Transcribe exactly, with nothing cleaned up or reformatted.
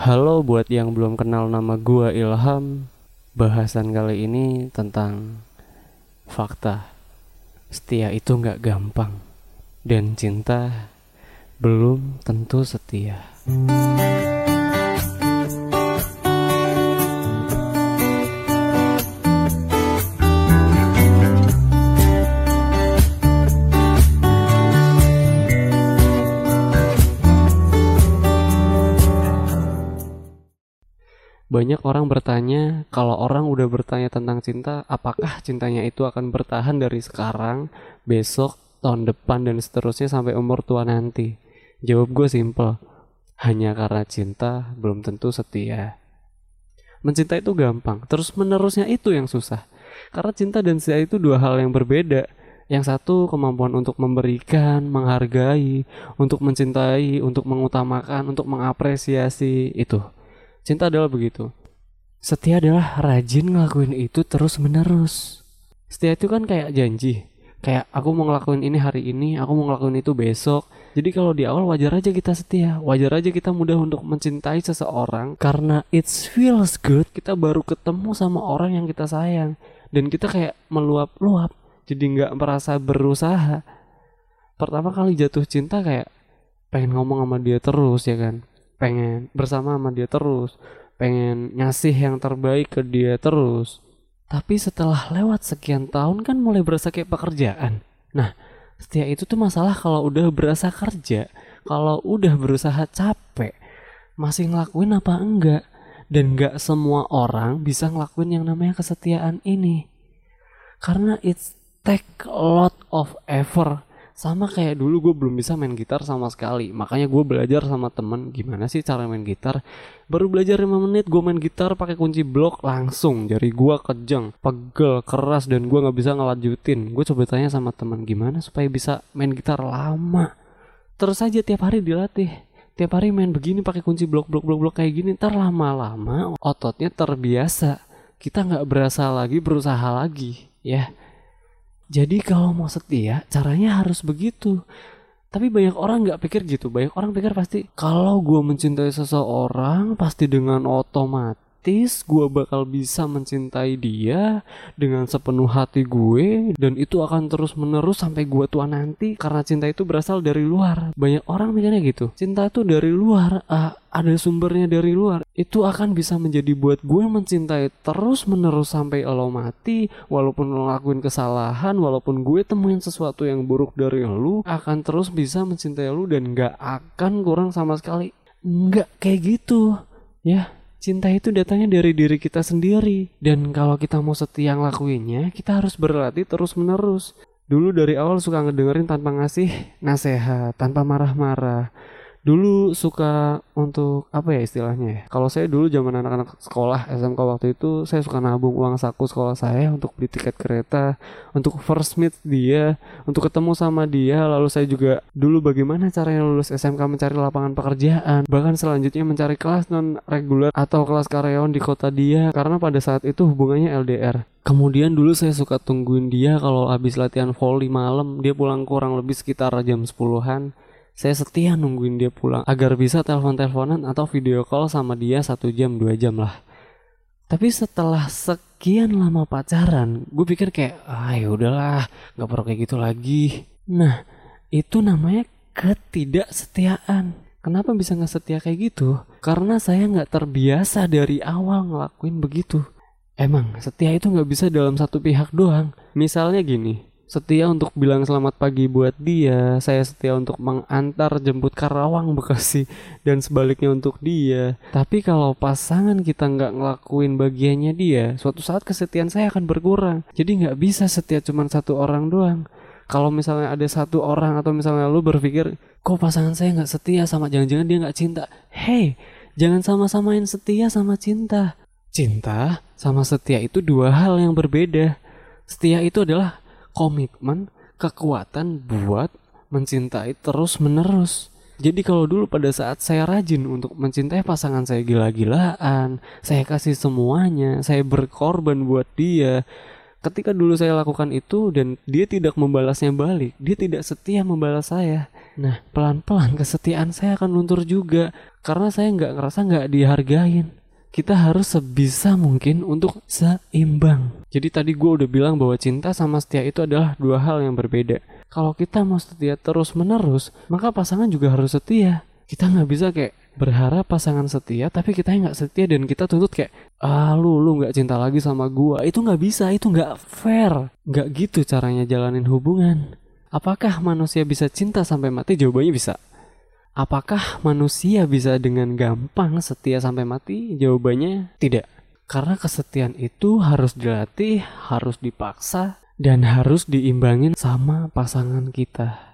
Halo buat yang belum kenal, nama gua Ilham. Bahasan kali ini tentang fakta. Setia itu gak gampang. Dan cinta belum tentu setia. Banyak orang bertanya, kalau orang udah bertanya tentang cinta, apakah cintanya itu akan bertahan dari sekarang, besok, tahun depan, dan seterusnya sampai umur tua nanti? Jawab gue simple, hanya karena cinta belum tentu setia. Mencinta itu gampang, terus menerusnya itu yang susah. Karena cinta dan setia itu dua hal yang berbeda. Yang satu kemampuan untuk memberikan, menghargai, untuk mencintai, untuk mengutamakan, untuk mengapresiasi itu. Cinta adalah begitu. Setia adalah rajin ngelakuin itu terus menerus. Setia itu kan kayak janji. Kayak aku mau ngelakuin ini hari ini, aku mau ngelakuin itu besok. Jadi kalau di awal wajar aja kita setia. Wajar aja kita mudah untuk mencintai seseorang. Karena it feels good. Kita baru ketemu sama orang yang kita sayang. Dan kita kayak meluap-luap. Jadi gak merasa berusaha. Pertama kali jatuh cinta kayak pengen ngomong sama dia terus ya kan. Pengen bersama sama dia terus, pengen ngasih yang terbaik ke dia terus. Tapi setelah lewat sekian tahun kan mulai berasa kayak pekerjaan. Nah, setia itu tuh masalah kalau udah berasa kerja, kalau udah berusaha capek, masih ngelakuin apa enggak. Dan gak semua orang bisa ngelakuin yang namanya kesetiaan ini. Karena it's take a lot of effort. Sama kayak dulu gue belum bisa main gitar sama sekali. Makanya gue belajar sama temen gimana sih cara main gitar. Baru belajar lima menit gue main gitar pakai kunci blok langsung. Jari gue kejang, pegel, keras, dan gue gak bisa ngelanjutin. Gue coba tanya sama temen gimana supaya bisa main gitar lama. Terus aja tiap hari dilatih. Tiap hari main begini pakai kunci blok blok blok blok kayak gini. Ntar lama-lama ototnya terbiasa. Kita gak berasa lagi, berusaha lagi ya. Jadi kalau mau setia, caranya harus begitu. Tapi banyak orang gak pikir gitu. Banyak orang pikir pasti, kalau gue mencintai seseorang, pasti dengan otomatis gue bakal bisa mencintai dia dengan sepenuh hati gue. Dan itu akan terus menerus sampai gue tua nanti. Karena cinta itu berasal dari luar. Banyak orang mikirnya gitu. Cinta itu dari luar, uh, ada sumbernya dari luar. Itu akan bisa menjadi buat gue mencintai terus menerus sampai lo mati. Walaupun lo ngelakuin kesalahan, walaupun gue temuin sesuatu yang buruk dari lo, akan terus bisa mencintai lo dan gak akan kurang sama sekali. Nggak kayak gitu ya. Cinta itu datangnya dari diri kita sendiri. Dan kalau kita mau setia ngelakuinnya, kita harus berlatih terus menerus. Dulu dari awal suka ngedengerin tanpa ngasih nasihat, tanpa marah-marah. Dulu suka untuk apa ya istilahnya ya. Kalau saya dulu zaman anak-anak sekolah S M K waktu itu, saya suka nabung uang saku sekolah saya untuk beli tiket kereta, untuk first meet dia, untuk ketemu sama dia. Lalu saya juga dulu bagaimana caranya lulus S M K mencari lapangan pekerjaan, bahkan selanjutnya mencari kelas non reguler atau kelas karyawan di kota dia, karena pada saat itu hubungannya L D R. Kemudian dulu saya suka tungguin dia kalau habis latihan volley malam, dia pulang kurang lebih sekitar jam sepuluhan. Saya setia nungguin dia pulang agar bisa telepon-teleponan atau video call sama dia satu jam dua jam lah. Tapi setelah sekian lama pacaran, gue pikir kayak ah ya udahlah, nggak perlu kayak gitu lagi. Nah itu namanya ketidaksetiaan. Kenapa bisa nggak setia kayak gitu? Karena saya nggak terbiasa dari awal ngelakuin begitu. Emang setia itu nggak bisa dalam satu pihak doang. Misalnya gini. Setia untuk bilang selamat pagi buat dia. Saya setia untuk mengantar jemput Karawang Bekasi dan sebaliknya untuk dia. Tapi kalau pasangan kita gak ngelakuin bagiannya dia, suatu saat kesetiaan saya akan berkurang. Jadi gak bisa setia cuma satu orang doang. Kalau misalnya ada satu orang atau misalnya lu berpikir, kok pasangan saya gak setia sama, jangan-jangan dia gak cinta. Hey, jangan sama-samain setia sama cinta. Cinta sama setia itu dua hal yang berbeda. Setia itu adalah komitmen, kekuatan buat mencintai terus menerus. Jadi kalau dulu pada saat saya rajin untuk mencintai pasangan saya gila-gilaan, saya kasih semuanya, saya berkorban buat dia, Ketika dulu saya lakukan itu dan dia tidak membalasnya balik, dia tidak setia membalas saya. Nah, pelan-pelan kesetiaan saya akan luntur juga karena saya nggak ngerasa nggak dihargain. Kita harus sebisa mungkin untuk seimbang. Jadi tadi gue udah bilang bahwa cinta sama setia itu adalah dua hal yang berbeda. Kalau kita mau setia terus-menerus, maka pasangan juga harus setia. Kita nggak bisa kayak berharap pasangan setia tapi kita yang nggak setia dan kita tuntut kayak ah lu lu nggak cinta lagi sama gua. Itu nggak bisa, itu nggak fair, nggak gitu caranya jalanin hubungan. Apakah manusia bisa cinta sampai mati? Jawabannya bisa. Apakah manusia bisa dengan gampang setia sampai mati? Jawabannya tidak. Karena kesetiaan itu harus dilatih, harus dipaksa, dan harus diimbangin sama pasangan kita.